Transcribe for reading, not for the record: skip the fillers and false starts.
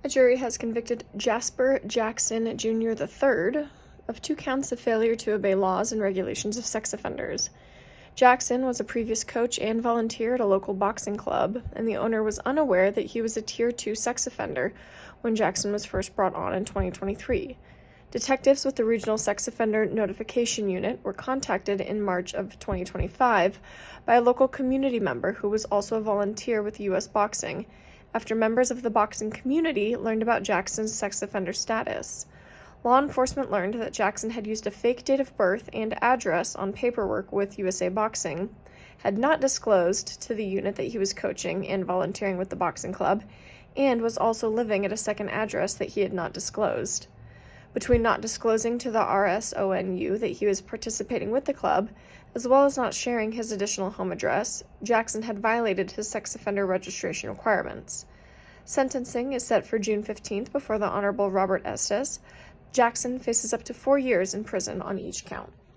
A jury has convicted Jasper Jackson Jr. III of 2 counts of failure to obey laws and regulations of sex offenders. Jackson was a previous coach and volunteer at a local boxing club, and the owner was unaware that he was a Tier 2 sex offender when Jackson was first brought on in 2023. Detectives with the Regional Sex Offender Notification Unit were contacted in March of 2025 by a local community member who was also a volunteer with U.S. Boxing, after members of the boxing community learned about Jackson's sex offender status. Law enforcement learned that Jackson had used a fake date of birth and address on paperwork with USA Boxing, had not disclosed to the unit that he was coaching and volunteering with the boxing club, and was also living at a second address that he had not disclosed. Between not disclosing to the RSONU that he was participating with the club, as well as not sharing his additional home address, Jackson had violated his sex offender registration requirements. Sentencing is set for June 15th before the Honorable Robert Estes. Jackson faces up to 4 years in prison on each count.